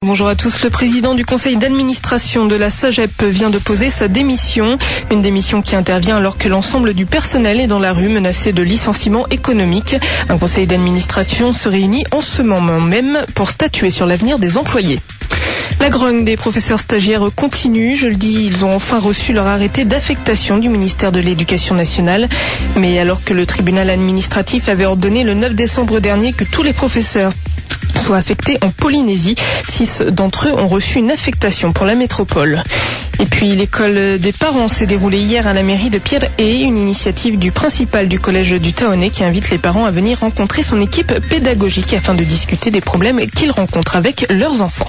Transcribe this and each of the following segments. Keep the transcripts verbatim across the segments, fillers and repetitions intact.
Bonjour à tous. Le président du conseil d'administration de la SAGEP vient de poser sa démission. Une démission qui intervient alors que l'ensemble du personnel est dans la rue menacé de licenciement économique. Un conseil d'administration se réunit en ce moment même pour statuer sur l'avenir des employés. La grogne des professeurs stagiaires continue. Je le dis, ils ont enfin reçu leur arrêté d'affectation du ministère de l'Éducation nationale. Mais alors que le tribunal administratif avait ordonné le neuf décembre dernier que tous les professeurs soient affectés en Polynésie, six d'entre eux ont reçu une affectation pour la métropole. Et puis l'école des parents s'est déroulée hier à la mairie de Pierre-et, une initiative du principal du collège du Taonnet qui invite les parents à venir rencontrer son équipe pédagogique afin de discuter des problèmes qu'ils rencontrent avec leurs enfants.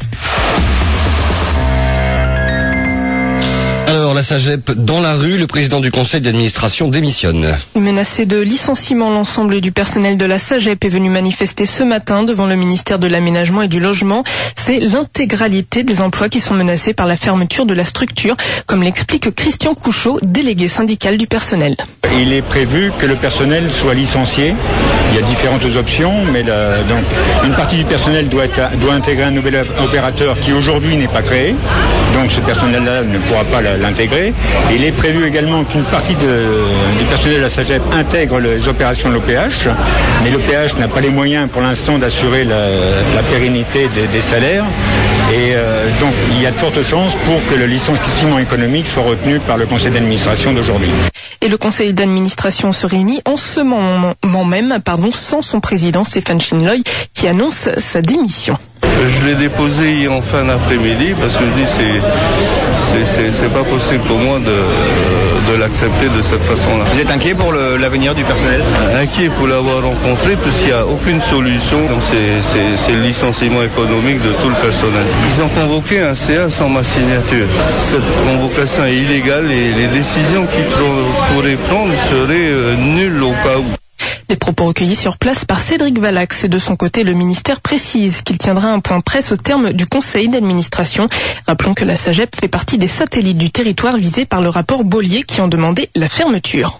Alors, la SAGEP dans la rue, le président du conseil d'administration démissionne. Menacé de licenciement, l'ensemble du personnel de la SAGEP est venu manifester ce matin devant le ministère de l'Aménagement et du Logement. C'est l'intégralité des emplois qui sont menacés par la fermeture de la structure, comme l'explique Christian Couchot, délégué syndical du personnel. Il est prévu que le personnel soit licencié. Il y a différentes options, mais la, donc, une partie du personnel doit, être, doit intégrer un nouvel opérateur qui aujourd'hui n'est pas créé. Donc ce personnel-là ne pourra pas l'intégrer. Il est prévu également qu'une partie de, du personnel de la SAGEP intègre les opérations de l'O P H, mais l'O P H n'a pas les moyens pour l'instant d'assurer la, la pérennité des, des salaires. Et euh, donc il y a de fortes chances pour que le licenciement économique soit retenu par le conseil d'administration d'aujourd'hui. Et le conseil d'administration se réunit en ce moment même, pardon, sans son président Stéphane Chinloy qui annonce sa démission. Je l'ai déposé en fin d'après-midi parce que je dis c'est c'est, c'est, c'est pas possible pour moi de, de l'accepter de cette façon-là. Vous êtes inquiet pour le, l'avenir du personnel ? Inquiet pour l'avoir rencontré parce qu'il n'y a aucune solution. Donc c'est, c'est, c'est le licenciement économique de tout le personnel. Ils ont convoqué un C A sans ma signature. Cette convocation est illégale et les décisions qu'ils pourraient prendre seraient nulles au cas où. Des propos recueillis sur place par Cédric Valax. Et de son côté, le ministère précise qu'il tiendra un point presse au terme du conseil d'administration. Rappelons que la SAGEP fait partie des satellites du territoire visés par le rapport Bollier qui ont demandé la fermeture.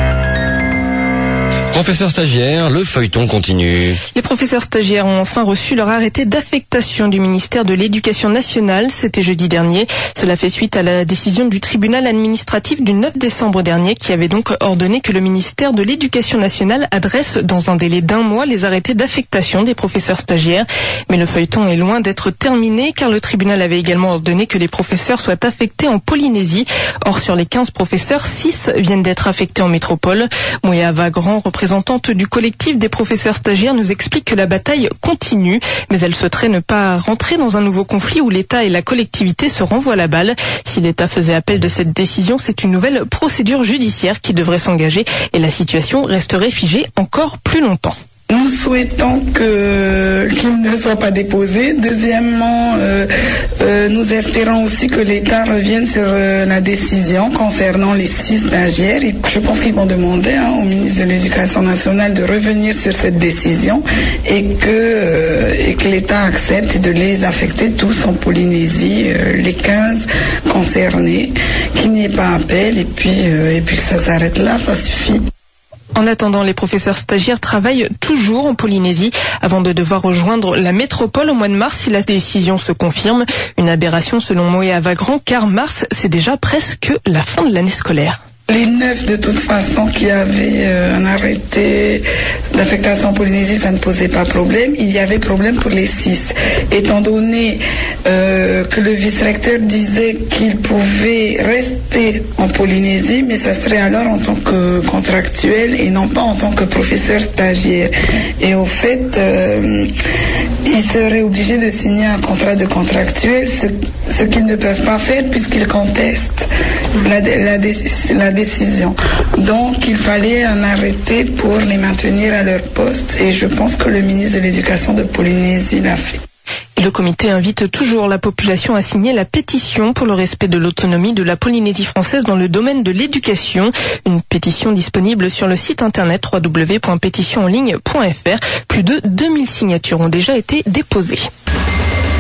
Professeurs stagiaires, le feuilleton continue. Les professeurs stagiaires ont enfin reçu leur arrêté d'affectation du ministère de l'Éducation nationale. C'était jeudi dernier. Cela fait suite à la décision du tribunal administratif du neuf décembre dernier qui avait donc ordonné que le ministère de l'Éducation nationale adresse dans un délai d'un mois les arrêtés d'affectation des professeurs stagiaires. Mais le feuilleton est loin d'être terminé car le tribunal avait également ordonné que les professeurs soient affectés en Polynésie. Or, sur les quinze professeurs, six viennent d'être affectés en métropole. Moya Vagrand, représentante du collectif des professeurs stagiaires, nous explique que la bataille continue, mais elle souhaiterait ne pas rentrer dans un nouveau conflit où l'État et la collectivité se renvoient la balle. Si l'État faisait appel de cette décision, c'est une nouvelle procédure judiciaire qui devrait s'engager et la situation resterait figée encore plus longtemps. Nous souhaitons que qu'il ne soit pas déposé. Deuxièmement, euh, euh, nous espérons aussi que l'État revienne sur euh, la décision concernant les six stagiaires. Et je pense qu'ils vont demander hein, au ministre de l'Éducation nationale de revenir sur cette décision et que, euh, et que l'État accepte de les affecter tous en Polynésie, euh, les quinze concernés, qu'il n'y ait pas appel et puis, euh, et puis que ça s'arrête là, ça suffit. En attendant, les professeurs stagiaires travaillent toujours en Polynésie avant de devoir rejoindre la métropole au mois de mars si la décision se confirme. Une aberration selon Moya Vagrand car mars, c'est déjà presque la fin de l'année scolaire. Les neuf, de toute façon, qui avaient euh, un arrêté d'affectation en Polynésie, ça ne posait pas problème. Il y avait problème pour les six. Étant donné euh, que le vice-recteur disait qu'il pouvait rester en Polynésie, mais ça serait alors en tant que contractuel et non pas en tant que professeur stagiaire. Et au fait, euh, ils seraient obligés de signer un contrat de contractuel, ce, ce qu'ils ne peuvent pas faire puisqu'ils contestent la, la, la décision. Donc il fallait un arrêté pour les maintenir à leur poste et je pense que le ministre de l'Éducation de Polynésie l'a fait. Et le comité invite toujours la population à signer la pétition pour le respect de l'autonomie de la Polynésie française dans le domaine de l'éducation. Une pétition disponible sur le site internet w w w point pétition en ligne point f r. Plus de deux mille signatures ont déjà été déposées.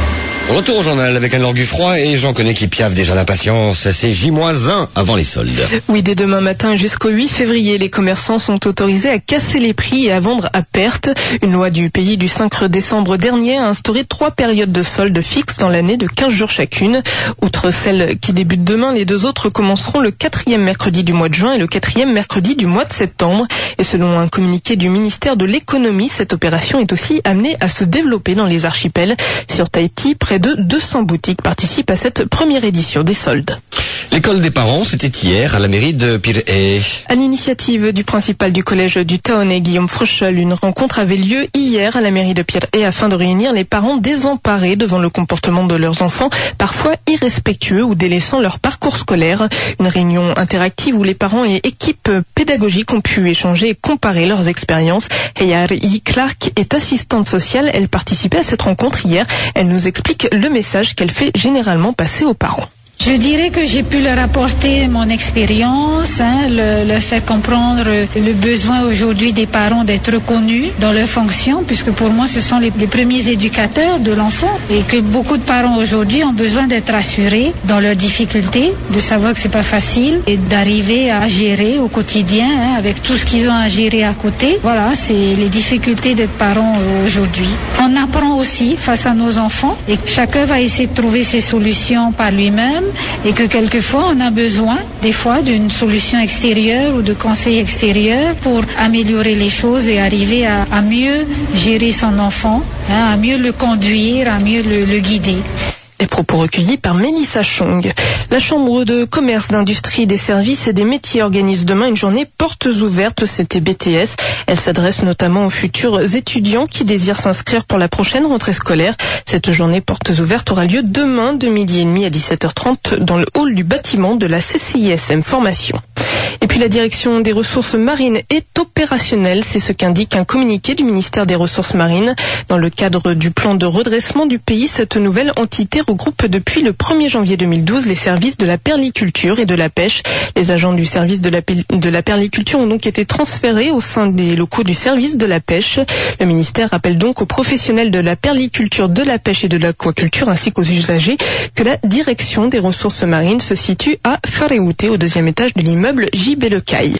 Retour au journal avec Anne-Laure Guffroy et Jean Connet qui piaffe déjà d'impatience. C'est J moins un avant les soldes. Oui, dès demain matin jusqu'au huit février, les commerçants sont autorisés à casser les prix et à vendre à perte. Une loi du pays du cinq décembre dernier a instauré trois périodes de soldes fixes dans l'année de quinze jours chacune. Outre celle qui débute demain, les deux autres commenceront le quatrième mercredi du mois de juin et le quatrième mercredi du mois de septembre. Et selon un communiqué du ministère de l'économie, cette opération est aussi amenée à se développer dans les archipels. Sur Tahiti, près de deux cents boutiques participent à cette première édition des soldes. L'école des parents, c'était hier à la mairie de Pirée. À l'initiative du principal du collège du Taonnet, Guillaume Frochel, une rencontre avait lieu hier à la mairie de Pirée afin de réunir les parents désemparés devant le comportement de leurs enfants, parfois irrespectueux ou délaissant leur parcours scolaire. Une réunion interactive où les parents et équipes pédagogiques ont pu échanger et comparer leurs expériences. Heyari Clark est assistante sociale. Elle participait à cette rencontre hier. Elle nous explique le message qu'elle fait généralement passer aux parents. Je dirais que j'ai pu leur apporter mon expérience, hein, le, le fait comprendre le besoin aujourd'hui des parents d'être reconnus dans leurs fonctions, puisque pour moi ce sont les, les premiers éducateurs de l'enfant et que beaucoup de parents aujourd'hui ont besoin d'être rassurés dans leurs difficultés, de savoir que c'est pas facile et d'arriver à gérer au quotidien hein, avec tout ce qu'ils ont à gérer à côté. Voilà, c'est les difficultés d'être parents aujourd'hui. On apprend aussi face à nos enfants et chacun va essayer de trouver ses solutions par lui-même. Et que quelquefois on a besoin des fois d'une solution extérieure ou de conseils extérieurs pour améliorer les choses et arriver à, à mieux gérer son enfant, hein, à mieux le conduire, à mieux le, le guider. Des propos recueillis par Mélissa Chong. La Chambre de commerce, d'industrie, des services et des métiers organise demain une journée portes ouvertes, c'était B T S. Elle s'adresse notamment aux futurs étudiants qui désirent s'inscrire pour la prochaine rentrée scolaire. Cette journée portes ouvertes aura lieu demain de midi et demi à dix-sept heures trente dans le hall du bâtiment de la C C I S M Formation. Et puis la direction des ressources marines est opérationnelle, c'est ce qu'indique un communiqué du ministère des Ressources marines. Dans le cadre du plan de redressement du pays, cette nouvelle entité regroupe depuis le premier janvier deux mille douze les services de la perliculture et de la pêche. Les agents du service de la, de la perliculture ont donc été transférés au sein des locaux du service de la pêche. Le ministère rappelle donc aux professionnels de la perliculture, de la pêche et de l'aquaculture ainsi qu'aux usagers que la direction des ressources marines se situe à Faréouté, au deuxième étage de l'immeuble J B Le Caille.